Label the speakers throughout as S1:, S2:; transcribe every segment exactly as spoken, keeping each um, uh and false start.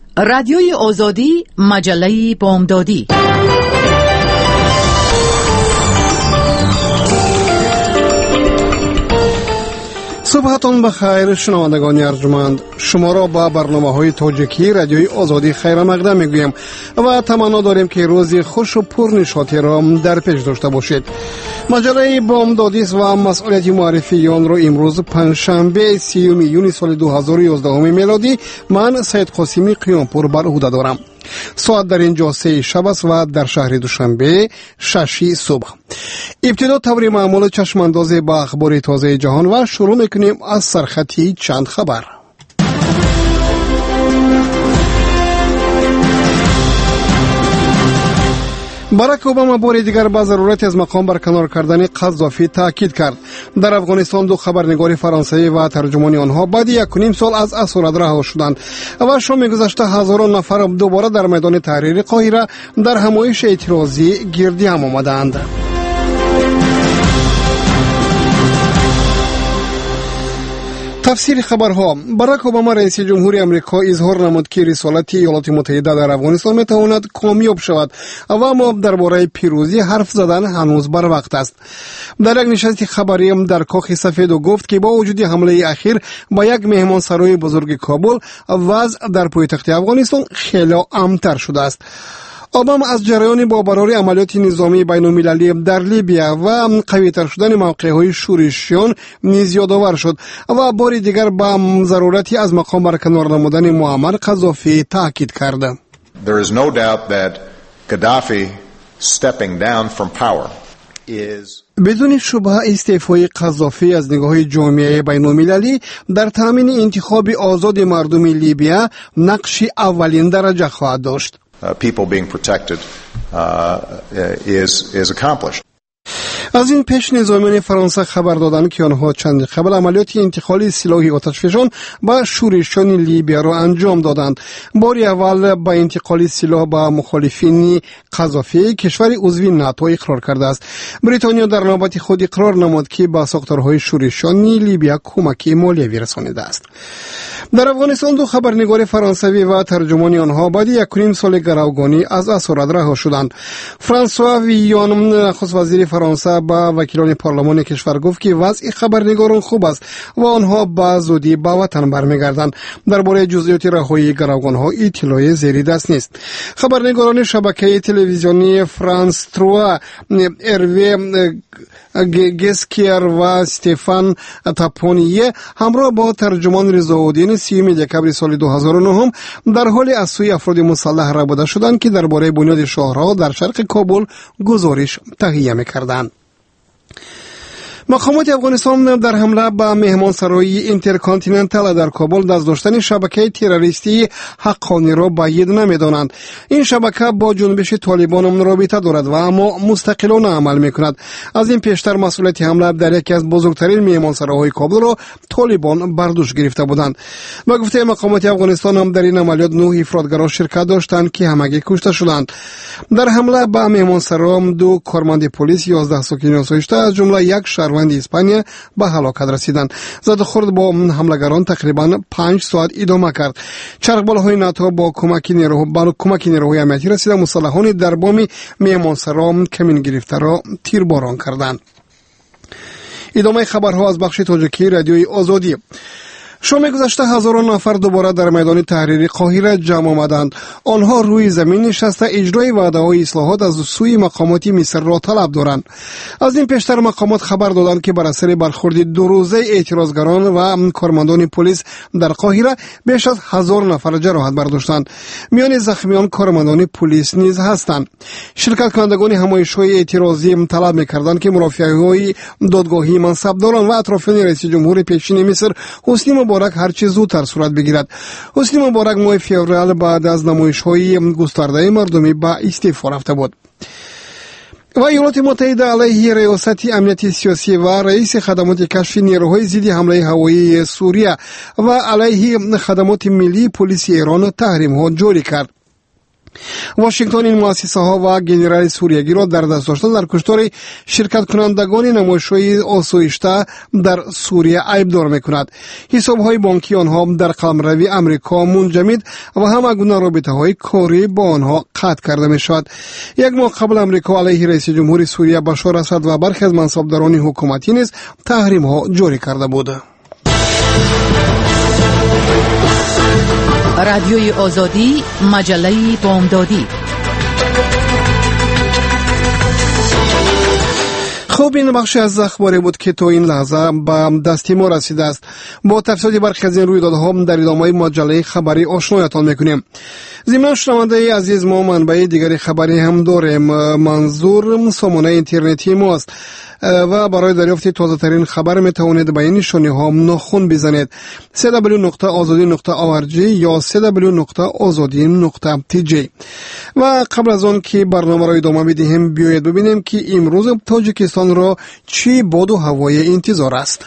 S1: رادیوی آزادی، مجله بامدادی.
S2: صبحتون بخیر شنوندگان ارجمند، شما را با برنامه‌های تاجیکی رادیوی آزادی خیر مقدم میگویم و تمنا داریم که روزی خوش و پرنشاطی را در پیش داشته باشید. مجله بامدادی و مسئولیت معرفی آن را امروز پنجشنبه سیوم یونیو سال دو هزار و یازده میلادی من سید قاسمی قیامپور بر عهده دارم. ساعت در اینجا سه شب است و در شهر دوشنبه شش صبح. ابتدا طور معمول چشم انداز با اخبار تازه جهان و شروع میکنیم از سرخطی چند خبر. باراک اوباما بار دیگر با ضرورت از مقام برکنار کردن قذافی تاکید کرد. در افغانستان دو خبرنگار فرانسوی و ترجمان آنها بعد یک و نیم سال از اسارت رها شدند و شام گذشته هزاران نفر دوباره در میدان تحریر قاهره در همایش اعتراضی گردی هم آمدند. تفسیر خبرها. باراک اوباما رئیس جمهوری آمریکا اظهار نمود که رسالت ایالات متحده در افغانستان میتواند کامیاب شود و اما درباره پیروزی حرف زدن هنوز بر وقت است. در یک نشست خبری در کاخ سفید گفت که با وجود حمله اخیر با یک مهمانسرای بزرگ کابل وضع در پایتخت افغانستان خیلی امن‌تر شده است. اوباما از جریان با برای عملیات نظامی بین‌المللی در لیبیا و قوی‌تر شدن موقع‌های شورشیان نیز یادآور شد و بار دیگر با ضرورتی از مقام برکنار نمودن معمر قذافی تاکید کرد.
S3: There is no doubt that Gaddafi stepping down from power is
S2: بدون شبهه استعفای قذافی از نگاه جامعه بین‌المللی در تامین انتخاب آزاد مردم لیبیا نقش اولین درجه خواهد داشت.
S3: Uh, people being protected uh, is is accomplished.
S2: از این پیش نظامیان فرانسه خبر دادند که آنها چند قبل عملیات انتقال سلاح آتشفشان با شورشیان لیبیا را انجام دادند. باری اول با انتقال سلاح با مخالفین قذافی کشور عضو ناتو اقرار کرده است. بریتانیا در نوبت خود اقرار نمود که با ساختارهای شورشیان لیبیا کمک مالیوی رسانیده است. در افغانستان دو خبرنگار فرانسوی و ترجمان آنها بعد یک و نیم سال گروگانی از اسارت رها شدند. فرانسوا ویون نخست وزیر فرانسه با وکیلان پارلمان کشور گفت که وضع خبرنگاران خوب است و آنها با زودی به وطن برمیگردند. درباره جزئیات رهایی گروگانها اطلاعی زیر دست نیست. خبرنگاران شبکه تلویزیونی فرانس تروا اروی گسکیر و استفان تاپونیه همراه با ترجمان رضاالدین سیوم دکبر سال دو هزار و نه در حال از سوی افراد مسلح رابطه شدند که درباره بنیاد شهرها در شرق کابل گزارش تهیه می‌کردند. مقامات افغانستان در حمله به مهمانسرای اینترکانتیننتال در کابل دست داشتن شبکه تروریستی حقانی را باید نمی‌دانند. این شبکه با جنبش طالبان رابطه دارد و اما مستقلانه عمل می‌کند. از این پیشتر مسئولیت حمله در یکی از بزرگترین مهمانسراهای کابل را طالبان بر دوش گرفته بودند. با گفته مقامات افغانستان هم در این عملیات نه افرادگرا شرکت داشتند که همگی کشته شدند. در حمله به مهمانسرا دو کارمند پلیس یازده ساکن سوشته از جمله یک شهروند اسپانیا به هلاکت رسیدند. زد خورد با حملگران تقریبا پنج ساعت ادامه کرد. چرخبالهای ناتو با کمک نیروها با کمک نیروهای امنیتی رسیده مسلحان در بام مهمانسرا کمین گرفته را تیرباران کردند. ادامه خبرها از بخش تاجیکی رادیوی آزادی. شام گذشته هزاران نفر دوباره در میدان تحریر قاهره جمع آمدند. آنها روی زمین نشسته اجرای وعده‌های اصلاحات از سوی مقامات مصر را طلب دارند. از این پیشتر مقامات خبر دادند که بر اثر برخورد دو روزه اعتراضگران و کارمندان پلیس در قاهره بیش از هزار نفر جراحت برداشتند. میان زخمیان کارمندان پلیس نیز هستند. شرکت کنندگان همایش‌های اعتراضی طلب می‌کردند که مرافعه‌های دادگاهی منصبداران و اطرافیان رئیس جمهور پیشین مصر حسنی مبارک هر چه زودتر صورت بگیرد. حسنی مبارک ماه فوریه بعد از نمایش‌های گسترده مردمی به استعفا رفته بود. و ایالات متحده علیه ریاست امنیت سیاسی و رئیس خدمات کشف نیروهای ضد حمله هوایی سوریه و علیه خدمات ملی پلیس ایران تحریم‌ها جاری کرد. واشنگتن این مؤسسه‌ها و گنرال سوریگی را در دست داشتن در کشتار شرکت کنندگان نمایش‌های آسایشته در سوریه عیبدار می‌کند. حساب‌های بانکی آنها در قلمروی آمریکا منجمد و همه گونه رابطه‌های کاری با آنها قطع کرده می‌شود. یک ماه قبل آمریکا علیه رئیس جمهور سوریه بشار اسد و برخی از منصبداران حکومتی نیز تحریم‌ها جاری کرده بود.
S1: رادیوی آزادی، مجله بامدادی.
S2: خب این بخش از اخباری بود که تا این لحظه به دست ما رسیده است. با تفصیل برخی از این رویدادها در ادامه مجله خبری آشنایتان میکنیم. ضمن شنونده عزیز ما منبع دیگری خبری هم داریم. منظور سامانه اینترنتی ماست و برای دریافت تازه ترین خبر می توانید به این نشانی ها ناخن بزنید: دبلیو دبلیو دبلیو نقطه آزادی نقطه او ار جی یا دبلیو دبلیو دبلیو نقطه آزادی نقطه تی جی. و قبل از آن که برنامه را ادامه بدهیم بیایید ببینیم که امروز تاجیکستان را چی باد و هوای انتظار است.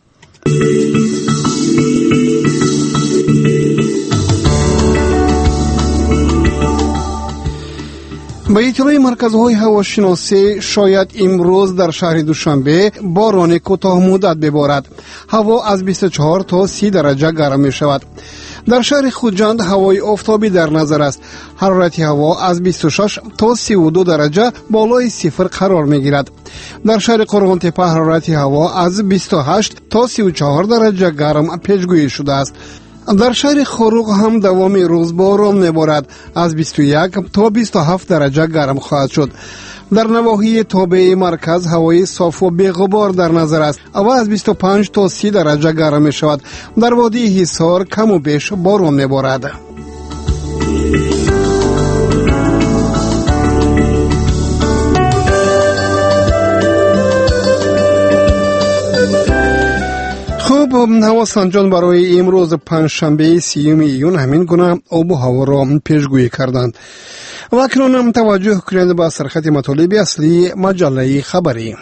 S2: به اطلاع مرکزهای هواشناسی شاید امروز در شهر دوشنبه باران کوتاه مدت ببارد. هوا از بیست و چهار تا سی درجه گرم می شود. در شهر خوجند هوای آفتابی در نظر است. حرارت هوا از بیست و شش تا سی و دو درجه بالای صفر قرار می گیرد. در شهر قرغان تپه حرارت هوا از بیست و هشت تا سی و چهار درجه گرم پیشگویی شده است. در شهر خروق هم دوام روز باران میبارد. از بیست و یک تا بیست و هفت درجه گرم خواهد شد. در نواحی تابع مرکز هوای صاف و بی‌غبار در نظر است و از بیست و پنج تا سی درجه گرم می شود. در وادی حصار کم و بیش باران میبارد. خب هواسنجان برای امروز پنجشنبه سیوم ایون همین گونه آب و هوا را پیشگویی کردند. و اکنون هم توجه کنید به سرخط مطالب اصلی مجله خبری.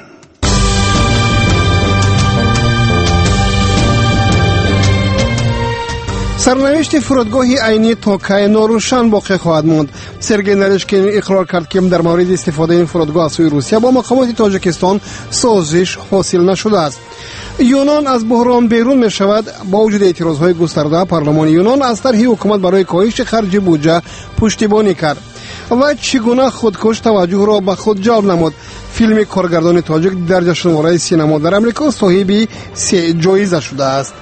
S2: سرنوشت فرودگاه عینی توکای ناروشن باقی خواهد ماند. سرگئی نریشکین اقرار کرد که در مورد استفاده این فرودگاه از سوی روسیه با مقامات تاجیکستان سازش حاصل نشده است. یونان از بحران بیرون می شود. با وجود اعتراضهای گسترده، پارلمان یونان از طرح حکومت برای کاهش خرج بودجه پشتیبانی کرد. و چگونه خودکش توجه را به خود جلب نمود. فیلم کارگردان تاجیک در جشنواره سینما در امریکا صاحب سه جایزه شده است.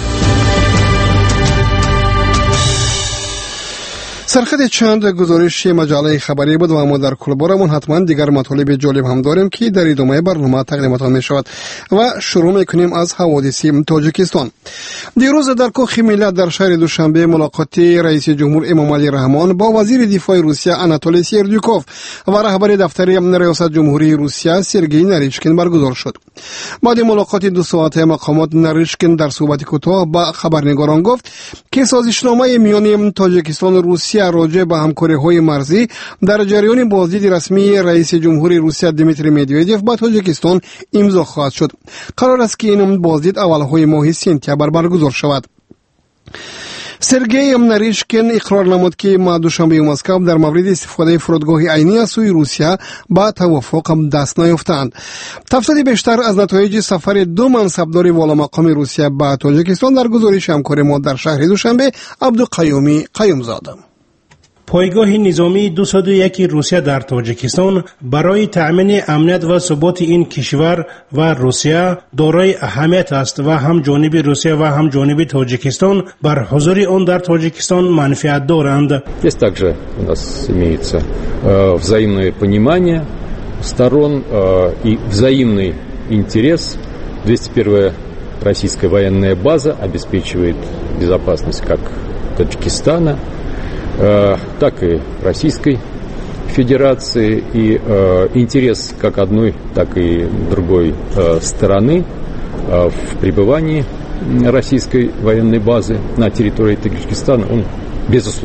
S2: سرخط چند گزارش مجله خبری بود و ما در کلبارمون حتما دیگر مطالب جالب هم داریم که در ادامه برنامه تقدیمتان می شود. و شروع میکنیم از حوادث تاجیکستان. دیروز در کاخ ملت در شهر دوشنبه ملاقات رئیس جمهور امامعلی رحمان با وزیر دفاع روسیه آناتولی سردیوکوف و رهبر دفتر ریاست جمهوری روسیه سرگئی نریشکین برگزار شد. بعد ملاقات دو ساعته مقامات نریشکین در صحبت کوتاه با خبرنگاران گفت که سازشنامه میان تاجیکستان و روسیه راجع به همکاری‌های مرزی در جریان بازدید رسمی رئیس جمهوری روسیه دیمیتری مدودیف با تاجیکستان امضا خواهد شد. قرار است که این بازدید اولهای ماه سپتامبر برگزار شود. سرگئی نریشکین اقرار نمود که ما دوشنبه مسکو در مورد استفاده فرودگاه عینی از سوی روسیه با توافق دست نیافتند. تفصیل بیشتر از نتایج سفر دو منصبدار والامقام روسیه به تاجیکستان در گزارش همکار ما در شهر دوشنبه عبدالقیومی قیومزاده.
S4: پایگاه نظامی دویست و یک روسیه در تاجیکستان برای تأمین امنیت و ثبات این کشور و روسیه دارای اهمیت است و هم جانب روسیه و هم جانب تاجیکستان بر حضور آن در تاجیکستان منفعت دارند.
S5: Здесь также у нас имеется взаимное понимание сторон и взаимный интерес. двести первая российская военная база обеспечивает безопасность как Таджикистана, так и Российской Федерации, и э, интерес как одной, так и другой э, стороны э, в пребывании российской военной базы на территории Таджикистана, он безусловный.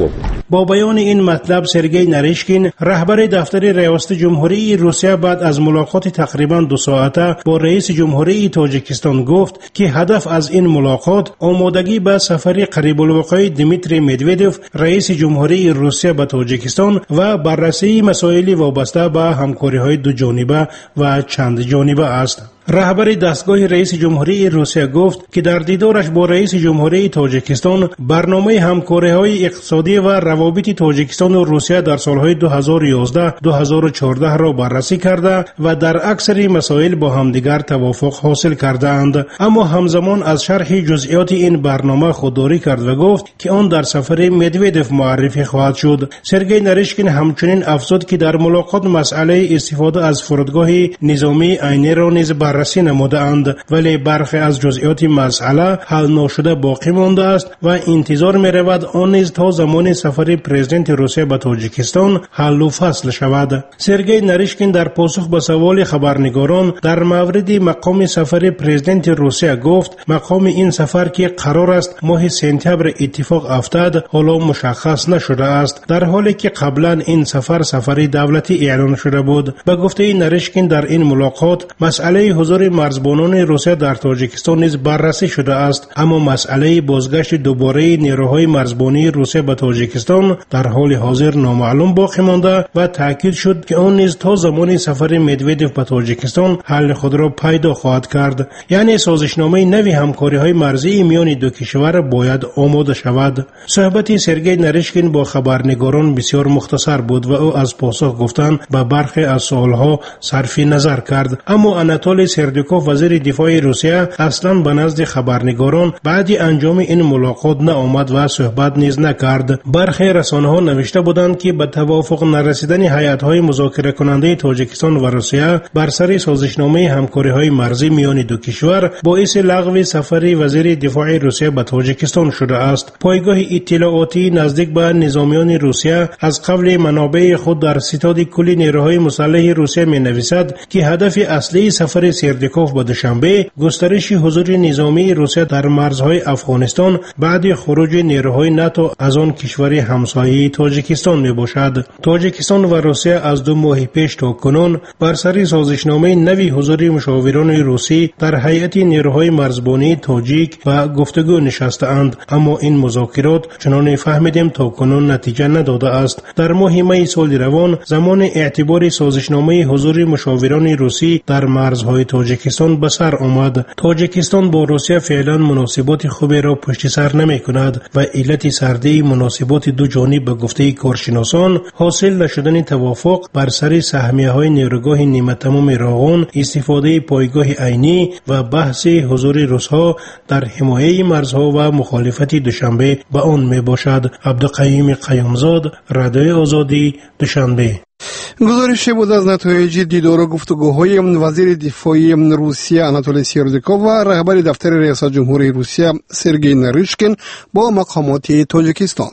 S4: با بیان این مطلب سرگئی نریشکین رهبر دفتر ریاست جمهوری روسیه بعد از ملاقات تقریبا دو ساعته با رئیس جمهوری تاجیکستان گفت که هدف از این ملاقات آمادگی به سفر قریب الوقوع دیمیتری مدودوف رئیس جمهوری روسیه به تاجیکستان و بررسی مسائل وابسته به همکاری‌های دو جانبه و چند جانبه است. رهبر دستگاه رئیس جمهوری روسیه گفت که در دیدارش با رئیس جمهوری تاجیکستان برنامه همکاری‌های اقتصادی و روابط تاجیکستان و روسیه در سالهای دو هزار و یازده دو هزار و چهارده را بررسی کرده و در اکثر مسائل با همدیگر توافق حاصل کردند، اما همزمان از شرح جزئیات این برنامه خودداری کرد و گفت که آن در سفر مدودوف معرفی خواهد شد. سرگئی نریشکین همچنین افزود که در ملاقات مسئله استفاده از فرودگاه نظامی عینی را نیز بررسی نمودند، ولی برخی از جزئیات مسئله حل نشده باقی مانده است و انتظار می رود آن نیز تا زمان سفر پرزیدنت روسیه به تاجیکستان حل و فصل شود. سرگئی نریشکین در پاسخ به سوال خبرنگاران در مورد مقام سفر پرزیدنت روسیه گفت مقام این سفر که قرار است ماه سپتامبر اتفاق افتد حالا مشخص نشده است، در حالی که قبلا این سفر سفر دولتی اعلان شده بود. به گفته نریشکین در این ملاقات مسئله حضور مرزبانان روسیه در تاجیکستان نیز بررسی شده است، اما مسئله بازگشت دوباره نیروهای مرزبانی روسیه به تاجیکستان در حال حاضر نامعلوم باقی مانده و تاکید شد که آن نیز تا زمان سفر مدودوف به تاجیکستان حل خود را پیدا خواهد کرد. یعنی سازشنامه نوی همکاری‌های مرزی میان دو کشور باید آماده شود. صحبت سرگئی نریشکین با خبرنگاران بسیار مختصر بود و او از پاسخ گفتن به برخی از سوالها صرف نظر کرد، اما آناتولی سردیکوف وزیر دفاع روسیه اصلا به نزد خبرنگاران بعد انجام این ملاقات نآمد و صحبت نیز نکرد. برخی رسانه‌ها نوشته بودند که به توافق نرسیدن هیئت‌های مذاکره کننده تاجیکستان و روسیه بر سر سازشنامه همکاری‌های مرزی میان دو کشور باعث لغو سفر وزیر دفاع روسیه به تاجیکستان شده است. پایگاه اطلاعاتی نزدیک به نظامیان روسیه از قبل منابع خود در ستاد کل نیروهای مسلح روسیه می‌نویسد که هدف اصلی سفر سردیکوف به دوشنبه گسترش حضور نظامی روسیه در مرزهای افغانستان بعد خروج نیروهای ناتو از آن کشور همسایه تاجیکستان می باشد. تاجیکستان و روسیه از دو ماه پیش تا کنون بر سر سازشنامه نوی حضور مشاوران روسی در هیئت نیروهای مرزبانی تاجیک و گفتگو نشسته‌اند، اما این مذاکرات چنان فهمیدیم تا کنون نتیجه نداده است. در ماه می سال روان زمان اعتبار سازشنامه حضور مشاوران روسی در مرزهای تاجیکستان به سر آمد. تاجیکستان با روسیه فعلا مناسبات خوبی را پشت سر نمی کند و علت سردی مناسبات دو جانب به گفته کارشناسان حاصل نشدن توافق بر سر سهمیه های نیروگاه نیمه تمام راغون، استفاده پایگاه عینی و بحث حضور روسها در حمایه مرزها و مخالفت دوشنبه به آن می باشد. عبدالقیوم قیومزاد، رادیو آزادی، دوشنبه.
S2: گزارش بود از نتایج دیدار و گفتگوهای وزیر دفاع روسیه آناتولی سردیکوف و رهبر دفتر ریاست جمهوری روسیه سرگئی نریشکین با مقامات تاجیکستان.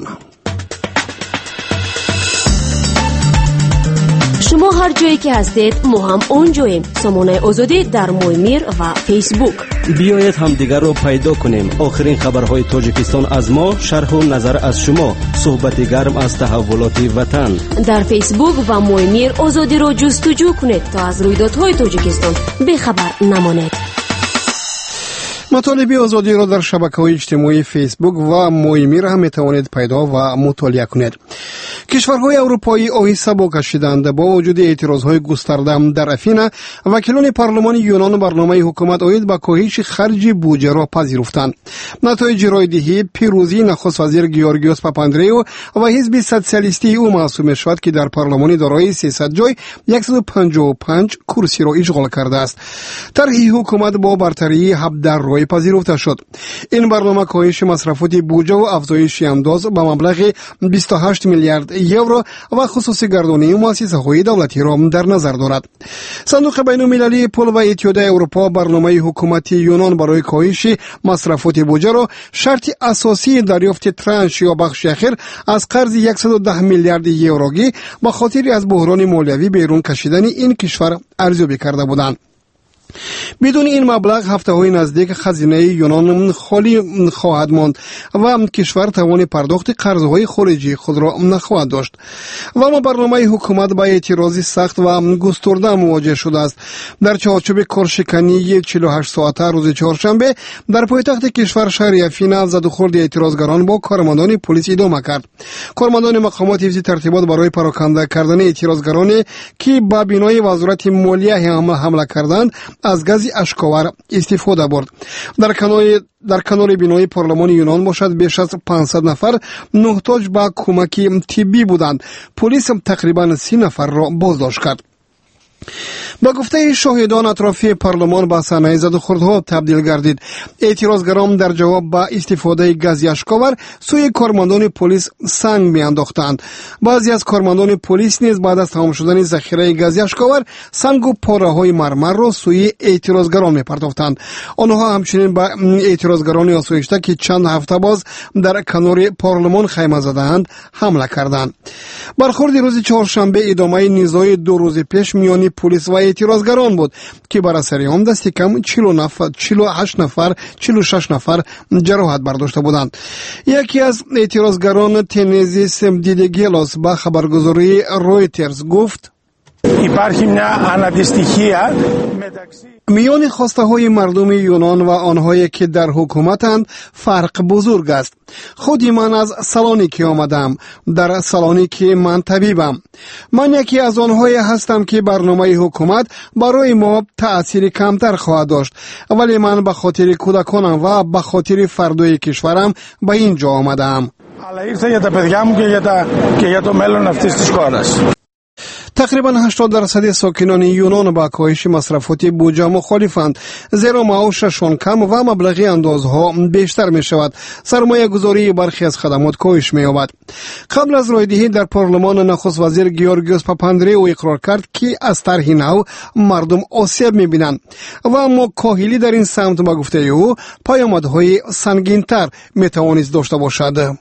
S6: شما هر جایی که هستید ما هم اونجاییم. سامانه آزادی در مویمیر و فیسبوک.
S7: بیایید هم دیگر رو پیدا کنیم. آخرین خبرهای تاجیکستان از ما، شرح و نظر از شما، صحبت گرم از تحولات وطن. در فیسبوک و مویمیر آزادی رو جستجو کنید تا از رویدادهای تاجیکستان بخبر نمانید.
S2: مطالب آزادی را در شبکه‌های اجتماعی فیسبوک و مویمیر هم میتوانید پیدا و مطالعه کنید. کشورهای اروپایی آهسته با کشیدند. با وجود اعتراضهای گسترده در افینا، وکیلان پارلمان یونان برنامه حکومت عاید به کاهش خرج بودجه را پذیرفتند. نتایج رایدهی پیروزی نخست وزیر گیورگیوس پاپاندریو و حزب سوسیالیستی او محسوب شد که در پارلمان دارای سیصد جای صد و پنجاه و پنج کرسی را اشغال کرده است. طرح حکومت با برتری هفده رای پذیرفته شد. این برنامه کاهش مصرفات بودجه و افزایش انداز به مبلغ بیست و هشت میلیارد یورو و خصوصی گردانی مؤسسه‌های دولتی را در نظر دارد. صندوق بین‌المللی پول و اتحادیه اروپا برنامه حکومت یونان برای کاهش مصرفات بودجه را شرط اساسی دریافت ترانش یا بخش اخیر از قرض صد و ده میلیارد یوروگی به خاطر از بحران مالیوی بیرون کشیدن این کشور ارزیابی کرده بودند. بدون این مبلغ هفته های نزدیک خزینه یونان خالی خواهد ماند و کشور توان پرداخت قرضهای خارجی خود را نخواهد داشت. و اما برنامه حکومت با اعتراضی سخت و گسترده مواجه شده است. در چارچوب کارشکنی چهل و هشت ساعته روز چهارشنبه در پایتخت کشور شهر افینا زد و خورد اعتراضگران با کارمندان پلیس ادامه کرد. کارمندان مقامات حفظ ترتیبات برای پراکنده کردن اعتراضگران که با بنای وزارت مالیه حمله کردند از گاز اشکاور استفاده برد. در کنار در کنار بنای پارلمان یونان باشد بیش از پانصد نفر محتاج به کمک طبی بودند. پلیس تقریبا سی نفر را بازداشت کرد. با گفته شاهدان اطراف پارلمان به صحنه زد و خوردها تبدیل گردید. اعتراضگران در جواب به استفاده گاز اشکاور سوی کارمندان پلیس سنگ میانداختند. بعضی از کارمندان پلیس نیز بعد از تمام شدن ذخیره گاز اشکاور سنگ و پاره‌های مرمر را سوی اعتراضگران میپرداختند. آنها همچنین به اعتراضگران آسایشته که چند هفته باز در کنار پارلمان خیمه زدند حمله کردند. برخورد روز چهارشنبه ادامه نزاع دو روز پیش میان پلیس و اعتراضگران بود که بر اثر آن دست کم چهل نفر چهل و هشت نفر چهل و شش نفر جراحت برداشته بودند. یکی از اعتراضگران تنزیس دیدگیلاس با خبرگزاری رویترز گفت میان خواسته های مردم یونان و آنهایی که در حکومتند فرق بزرگ است. خودی من از سالونیکی آمدم. در سالونیکی من طبیبم. من یکی از آنهایی هستم که برنامه حکومت برای ما تأثیر کمتر خواهد داشت، ولی من به خاطر کودکانم و به خاطر فردای کشورم به اینجا آمدم. تقریبا هشتاد درصد ساکنان یونان با کاهش مصرفات بودجه مخالفند، زیرا معاششان کم و مبلغ اندازها بیشتر می شود. سرمایه گذاری برخی از خدمات کاهش می یابد. قبل از رایدهی در پارلمان نخست وزیر گیورگیوس پاپاندریو اقرار کرد که از طرح نو مردم آسیب می بینند و اما کاهلی در این سمت با گفته او پیامدهای سنگین‌تر می توانست داشته باشد.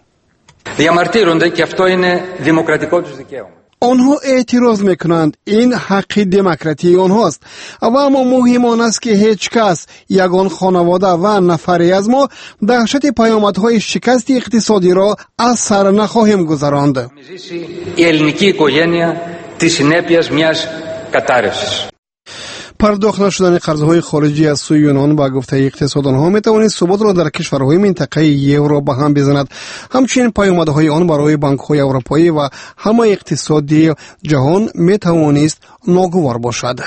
S2: آنها اعتراض میکنند این حق دموکراتی آنهاست و اما مهم آن است که هیچ کس، یگان خانواده و نفری از ما دهشت پیامدهای شکست اقتصادی را از سر نخواهیم گذراند. پرداخت نشدن قرضهای خارجی از سوی یونان با گفته اقتصاددان ها می توانست ثبات را در کشورهای منطقه یورو به هم بزند. همچنین پیامدهای آن برای بانک های اروپایی و همه اقتصادی جهان می توانست ناگوار باشد.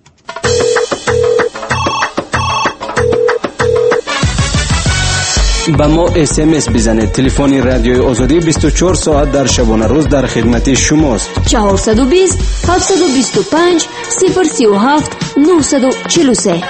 S7: با ما اس ام اس بزنید. تلفن رادیوی آزادی بیست و چهار ساعت در شبانه روز در خدمت شماست.
S6: چهارصد و بیست هفتصد و بیست و پنج صفر سی و هفت نهصد و چهل و سه.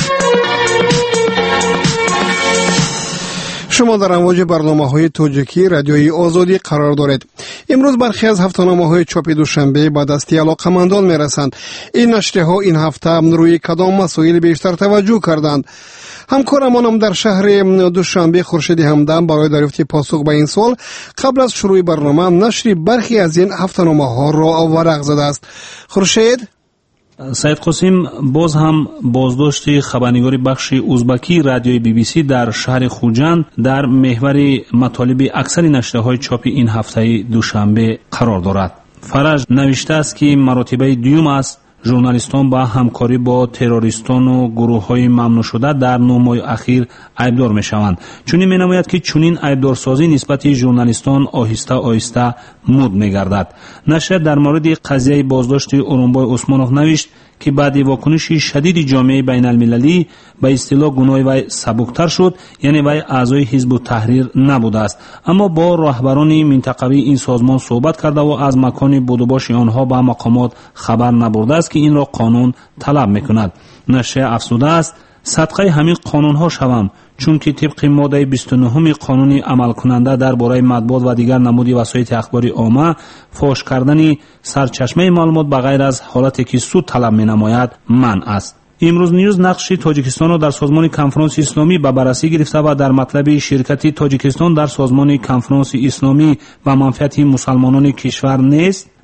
S2: شما در امواج برنامه‌های توجیکی رادیوی آزادی قرار دارید. امروز برخی از هفته‌نامه‌های چاپ دوشنبه به دست علاقه‌مندان می‌رسند. این نشریه‌ها این هفته روی کدام مسائل بیشتر توجه کردند؟ همکارمان هم در شهر دوشنبه خورشید همدم برای دریافت پاسخ به این سوال قبل از شروع برنامه نشر برخی از این هفته‌نامه‌ها را ورق زده است. خورشید،
S8: سید قاسم، باز هم بازداشت خبرنگار بخش ازبکی رادیوی بی بی سی در شهر خوجند در محور مطالب اکثر نشریه‌های چاپ این هفته دوشنبه قرار دارد. فرج نوشته است که مراتبه دوم است ژورنالیستان با همکاری با تروریستان و گروه‌های ممنوع شده در نه ماه اخیر عیبدار می‌شوند. چون می‌نماید که چنین عیبدارسازی نسبت ژورنالیستان آهسته آهسته مد می‌گردد. نشر در مورد قضیه بازداشت اورونبای عثمانوف نوشت که بعد واکنش شدید جامعه بین المللی به اصطلاح گناه وی سبکتر شد، یعنی وی اعضای حزب التحریر نبوده است، اما با رهبران منطقوی این سازمان صحبت کرده و از مکان بود و باش آنها به مقامات خبر نبرده است که این را قانون طلب میکند. نشر افسوده است صدقه همین قانون ها شوم، چون که طبق ماده بیست و نه قانون عمل کننده درباره مطبوعات و دیگر نمودی وسایل اخباری عامه فاش کردن سرچشمه معلومات بغیر از حالتی که سود طلب می نماید منع است. امروز نیوز نقش تاجیکستان را در سازمان کنفرانس اسلامی به بررسی گرفته و در مطلب شرکت تاجیکستان در سازمان کنفرانس اسلامی و منفعت مسلمانان کشور نیست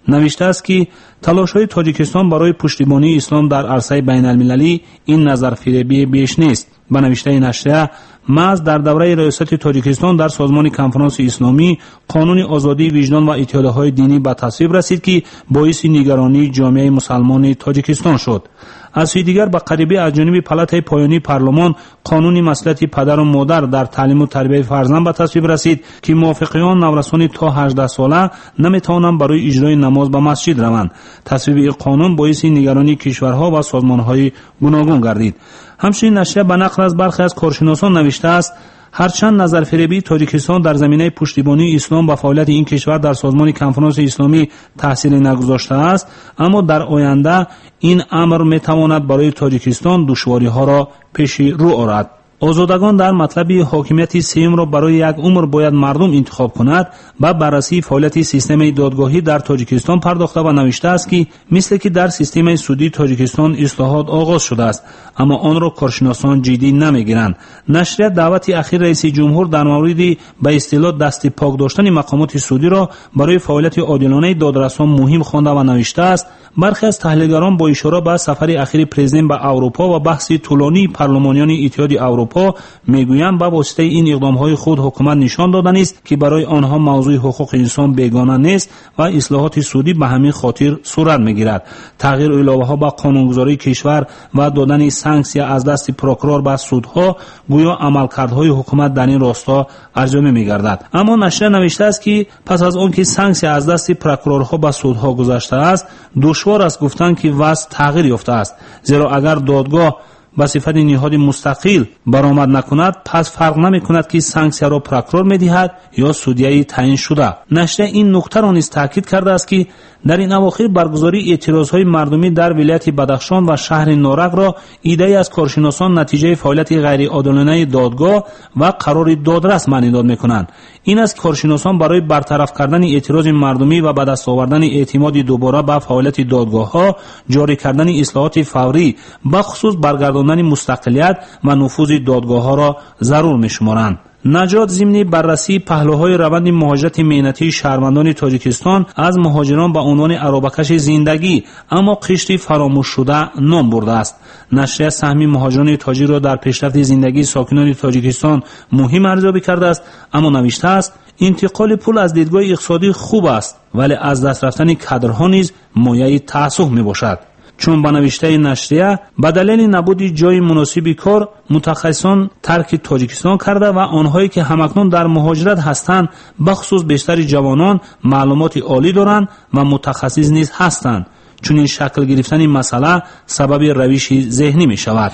S8: نوشته است که تلاش‌های تاجیکستان برای پشتیبانی اسلام در عرصه بین‌المللی این نظر فریبی بیش نیست. به نوشته نشریه، محض در دوره ریاست تاجیکستان در سازمان کنفرانس اسلامی قانون آزادی وجدان و اتحادیه‌های دینی به تصویب رسید که باعث نگرانی جامعه مسلمان تاجیکستان شد. از سوی دیگر به قریبی از جانب پالاتای پایانی پارلمان قانون مصلحت پدر و مادر در تعلیم و تربیت فرزند به تصویب رسید که موافقیان نورسان تا هجده ساله نمیتوانند برای اجرای نماز به مسجد روند. تصویب این قانون باعث نگرانی کشورها و سازمانهای گوناگون گردید. همچنین نشریه به نقل از برخی از کارشناسان نوشته است هرچند نظرفریبی تاجیکستان در زمینه پشتیبانی اسلام و فعالیت این کشور در سازمان کنفرانس اسلامی تاثیر نگذاشته است، اما در آینده این امر میتواند برای تاجیکستان دشواری‌ها را پیش رو آورد. آزادگان در مطلب حاکمیت سیم را برای یک عمر باید مردم انتخاب کند و بررسی فعالیت سیستم دادگاهی در تاجیکستان پرداخته و نوشته است که مثل که در سیستم سودی تاجیکستان اصلاحات آغاز شده است، اما آن را کارشناسان جدی نمیگیرند. نشریه دعوت اخیر رئیس جمهور در مورد به اصطلاح دست پاک داشتن مقامات سودی را برای فعالیت عادلانه دادرسان مهم خوانده و نوشته است برخی از تحلیلگران با اشاره به سفر اخیر پرزیدنت به اروپا و بحث طولانی پارلمانیان اتحاد اروپا میگویند با واسطه این اقدام‌های خود حکومت نشان داده است که برای آنها موضوع حقوق انسان بیگانه نیست و اصلاحات سودی به همین خاطر صورت میگیرد. تغییر الهه‌ها با قانونگذاری کشور و دادن سانکسیا از دست پروکورور به سودها گویا عملکردهای حکومت در این راستا ارزیابی می‌گردد. اما نشریه نوشته است که پس از آنکه سانکسیا از دست پروکورورها به سودها گذشته است دشوار است گفتن که وضع تغییر یافته است، زیرا اگر دادگاه با صفت نهاد مستقل برآمد نکند پس فرق نمی کند که سانکسیا را پروکورور می دهد یا سودیه تعیین شده. نشریه این نکته را نیز تاکید کرده است که در این اواخر برگزاری اعتراضهای مردمی در ولایت بدخشان و شهر نارنج را ایده‌ای از کارشناسان نتیجه فعالیت غیر عادلانه دادگاه و قرار دادرس معنی داد می‌کنند. این است کارشناسان برای برطرف کردن اعتراض مردمی و به دست آوردن اعتماد دوباره به فعالیت دادگاه‌ها جاری کردن اصلاحات فوری به خصوص برگرداندن مستقلیت و نفوذ دادگاه‌ها را ضرور می‌شمارند. نجات ضمن بررسی پهلوهای روند مهاجرت مهنتی شهروندان تاجیکستان از مهاجران به عنوان عرابکش زندگی اما قشری فراموش شده نام برده است. نشریه سهم مهاجران تاجیک را در پیشرفت زندگی ساکنان تاجیکستان مهم ارزیابی کرده است، اما نوشته است انتقال پول از دیدگاه اقتصادی خوب است ولی از دست رفتن کادرها نیز مایه تأسف میباشد. چون به نوشته نشریه به دلیل نبود جای مناسب کار متخصصان ترک تاجیکستان کرده و آنهایی که همکنون در مهاجرت هستند بخصوص بیشتر جوانان معلومات عالی دارند و متخصص نیز هستند، چون این شکل گرفتن این مسئله سبب روش ذهنی می شود.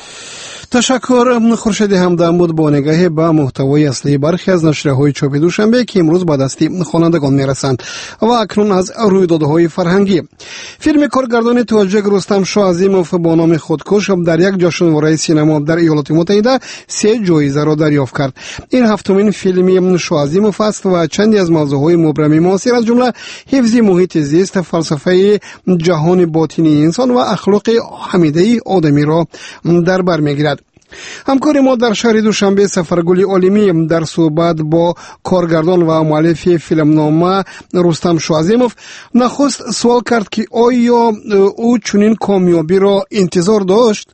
S2: تشکر. خورشید همدم بود با نگاه به محتوای اصلی برخی از نشریه‌های چاپی دوشنبه که امروز به دست خوانندگان میرسند و اکنون از رویدادهای فرهنگی. فیلم کارگردان تاجیک رستم شاه عظیموف با نام خودکش در یک جشنواره سینما در ایالات متحده سه جایزه را دریافت کرد. این هفتمین فیلم شاه عظیموف است و چندی از موضوعهای مبرم معاصر از جمله حفظ محیط زیست، فلسفه جهان باطنی انسان و اخلاق حمیده آدمی را در بر میگیرد. همکار ما در شهر دوشنبه سفرگل عالمی در صحبت با کارگردان و مؤلف فیلمنامه رستم شاه عظیموف نخست سوال کرد که آیا او چنین کامیابی را انتظار داشت؟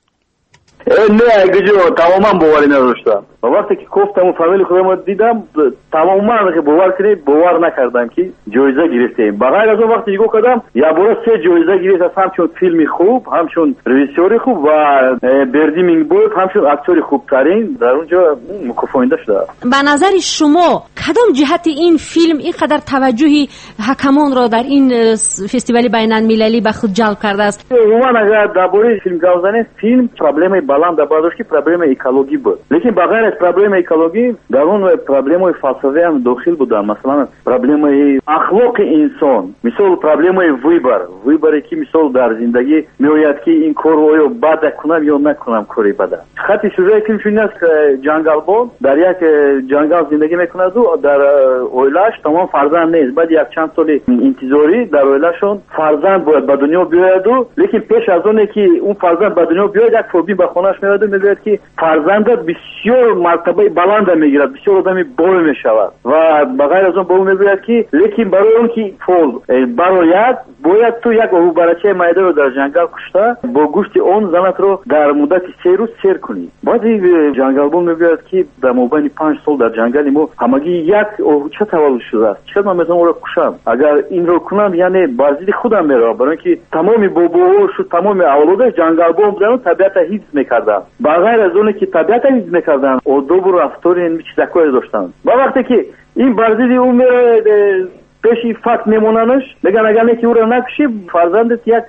S9: نه اگه جو تماما باوری نداشتم. وقتی که گفتم و فامیل خودم دیدم تماما که باور کنید باور نکردم که جایزه گرفتیم. بغیر از اون وقتی که گفتم یا برای سه جایزه گرفت، همچون فیلم خوب، همچون رژیسوری خوب و بردی مینگ بود، همچون اکتوری خوب ترین در اونجا مکافئانده شده.
S6: به نظر شما کدام جهت این فیلم اینقدر توجه حکمان را در این فستیوال بین‌المللی به خود جلب کرده است؟
S9: عموما اگر درباره فیلم گفتن فیلم پروبلم بلند برداشت که پروبلم اکولوژی بود، لیکن بغیر پروبلم اکولوژی در اون پروبلم فلسفی هم داخل بودن. مثلا پروبلم اخلاق انسان، مثلا پروبلم ویبر ویبری که مثلا در زندگی میآید که این کارو یا بد کنم یا نکنم کاری بده. خط سوژه فیلم چون است که جنگل بود، در یک جنگل زندگی میکنه و در اویلاش تمام فرزند نیست، بعد یک چند سال انتظاری در اویلاشون فرزند باید به دنیا بیاید و لیکن پیش از اون که اون فرزند به دنیا بیاید یک پروبلم به خونش میاد و میگه که فرزندت بسیار مرتبه بلند میگیرد، بسیار آدمی بول میشود و بغیر از اون به اون میگوید که لیکن برای اون که فول برایت باید تو یک اهو برچه مایده رو در جنگل کشته با گوشت اون زنت رو در مدت سه روز سیر کنی. بعد جنگل بول میگوید که در مابین پنج سال در جنگل ما همگی یک اهوچه تولد شده است، چرا من مثلا اون رو کشم؟ اگر این رو کنم یعنی بازی خودم میره، برای اینکه تمامی باباش و تمام اولاد جنگل بول بودن و طبیعت حفظ میکردن. بغیر از اون که طبیعت حفظ میکردن آداب و رفتار این چیزایی داشتن. با وقتی که این بازی اون میره پیشی فقط میموننش میگن اگر نیکی او را نکشی فرزندت یک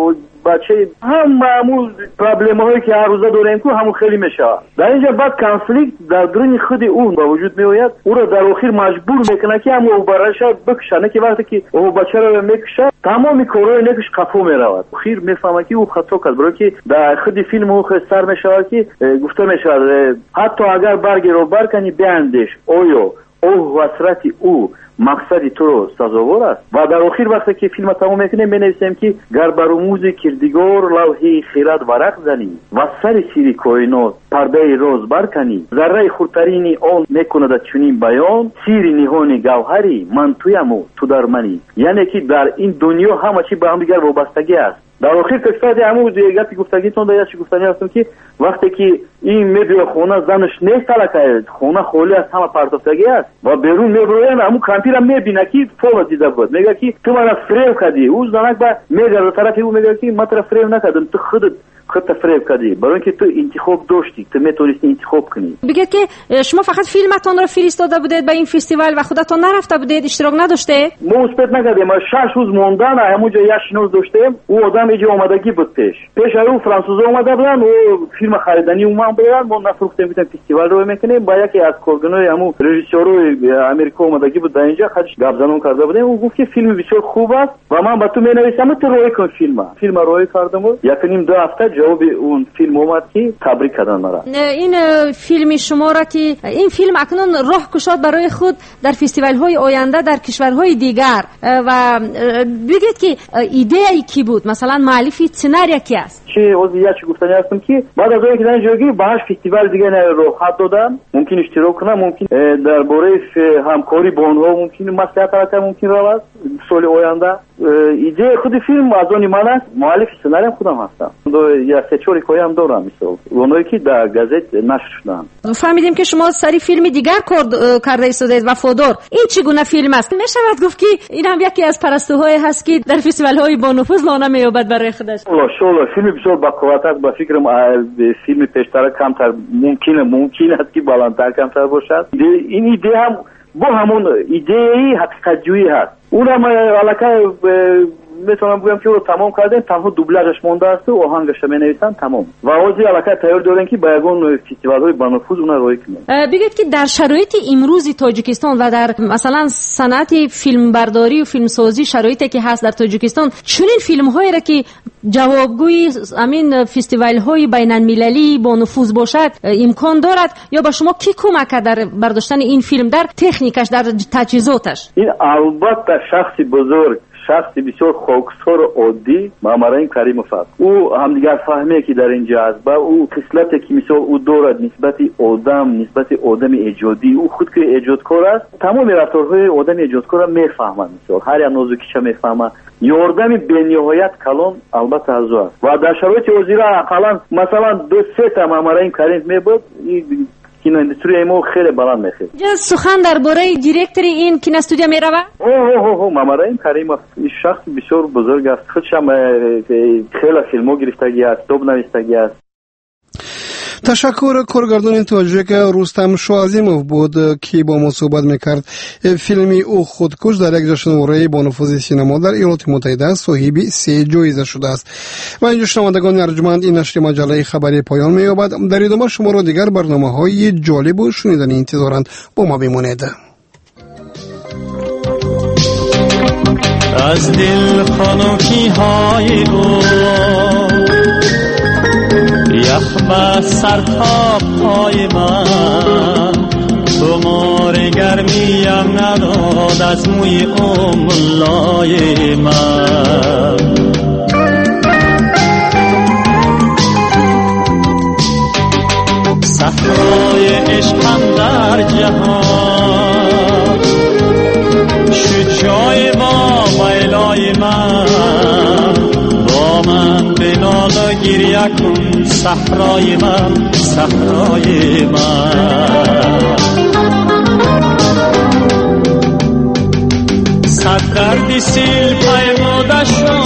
S9: بچه هم معمول پرابلم هایی که هر روزه داریم که همون خیلی میشه. در اینجا بعد کانفلیکت در درون خود اون با وجود میآید، او را در آخر مجبور میکنه که همون برایش بکشه، نه که وقتی که او بچه را میکشه تمامی کارهای نکش قفو میرود. اخیر میفهمه که او خطا کرد، برای که در خود فیلم او سر میشود که گفته میشود حتی اگر برگی رو برکنی بیاندیش آیا او حسرت او مقصدی تو رو سزاوار است. و در آخر وقتی که فیلم تمام میکنه می نویسیم که گر بر موز کردگار لوحه خیرات ورق زنی و سر سیری کائنات پرده روز برکنی، ذره خردترینی آن میکند چنین بیان، سیری نهان گوهری من تویم و تو در منی. یعنی که در این دنیا همه چی به هم دیگر وابستگی است. در آخر تکساد همون دیگه گفتگیتون در یکی گفتنی هستم که وقتی که این میبیه خونه زنش نیست تلکه خونه خالی از همه پرتافتگی است و بیرون میبروین همون کانتیر هم میبینه که فولا دیده بود، میگه که تو من فریب کردی. او زنک با میگه طرفی او میگه که من طرف فریب نکردم، تو خودت خودت فریب کردی، برای اینکه تو انتخاب داشتی، تو میتونستی انتخاب کنی.
S6: بگید که شما فقط فیلمتون رو فرستاده بودید به این فستیوال و خودتون نرفته بودید، اشتراک نداشته؟
S9: ما مثبت نکردیم، ما شش روز موندن همونجا یک شنوز داشتیم. او آدم اینجا اومدگی بود پیش پیش او فرانسوزا اومده بودن و فیلم خریدنی اومدن بودن، ما نفروختیم بودن فستیوال رو میکنیم با یکی از کارگرای همون رژیسورای امریکا اومدگی بود اینجا خودش گپ زنون کرده بودیم. او گفت که فیلم بسیار خوب است و من با تو مینویسم تو روی کن فیلم. فیلم روی کردم و یک نیم دو هفته جواب اون فیلم اومد که تبریک کردن مرا. این
S6: فیلم شما را که این فیلم اکنون راه گشاد برای خود در فستیوال های آینده در کشورهای دیگر و بگید که ایده ای کی بود، مثلا مؤلف سناریو کی است؟
S9: چه عضویت چه گفتنی هستم که بعد از اینکه در جوگی باهاش فستیوال دیگه نه رو خط دادم، ممکن اشتراک کنم، ممکن درباره همکاری با اونها ممکن مصلحت کنم، ممکن رود سال آینده. ایده خود فیلم از اون من است، مؤلف سناریو خودم هستم. دو یا سه چهار حکایه هم دارم، مثلا اونایی که در گازت نشر شدن.
S6: فهمیدیم که شما سری فیلم دیگر کرده ایستادید وفادار. این چگونه فیلم است؟ میشود گفت که این هم یکی از پرستوهای هست که در فستیوال های با نفوذ لانه مییابد برای خودش.
S9: والله شولا فیلم بسیار با قوت است. با فکرم فیلم پیشتر کمتر ممکنه ممکن است که بالاتر کمتر باشد. این ایده هم با همون ایده حقیقت جویی هست. اونم علاقه میتونم بگم که رو تمام کردیم، تنها دوبلاژش مونده است و آهنگش می‌نویسن تمام و اوضاع علاقه تیار دارن که با یگون فستیوال‌های بانفوذ اون رو روی کنیم.
S6: بگید که در شرایط امروزی تاجیکستان و در مثلا صنعت فیلم برداری و فیلم سازی شرایطی که هست در تاجیکستان، چنین فیلم‌هایی را که جوابگوی همین فستیوال‌های بین‌المللی با نفوذ باشد امکان دارد یا با شما کی کمک در برداشتن این فیلم در تکنیکش در تجهیزاتش؟
S9: این البته شخصی بزرگ، شخصی بسیار خاکسار و عادی محمد کریموف است. او هم دیگر فهمه که در اینجا است با او خصلتی که مثلا او دارد نسبت آدم نسبت آدم ایجادی، او خود که ایجادکار است، تمام رفتارهای آدم ایجادکار را میفهمد، مثلا هر یک نازکیش میفهمد. یاردم بی‌نهایت کلان البته از او است و در شرایط اوزیرا اقلا مثلا دو سه تا محمد کریم میبود کینو اندستری ما خیلی بلند میخواد.
S6: جز سخن درباره دیرکتور این کینو استودیو میروه؟
S9: اوه اوه اوه محمد کریموف این شخص بسیار بزرگ است. خودش هم خیلی فیلمو گرفتگی است، دوب نویسندگی است.
S2: تشکر کارگردان تاجیک رستم شوازیموف بود که با ما صحبت میکرد. فیلمی او خودکش در یک جشنواره با نفوذ سینما در ایالات متحده صاحب سه جایزه شده است. و اینجا شنوندگان ارجمند این نشر مجله خبری پایان مییابد. در ادامه شما را دیگر برنامه‌های جالب و شنیدنی انتظارند. با ما بمانید.
S10: از دل خنکی های او یخ به سر تا پای من، تو مار گرمیم نداد از موی املای من. صحرای عشق صحرای من صحرای من صد دردی سیل پیموده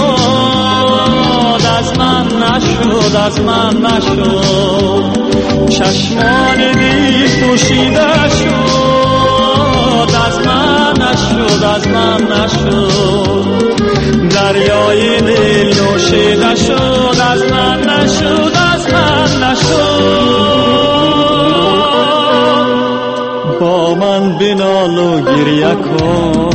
S10: شد از من نشد از من نشد چشمان بی پوشیده شد از من نشد از من نشد دریای دل نوشیده شد از من نشد از من نشد با من بنال و گریه کن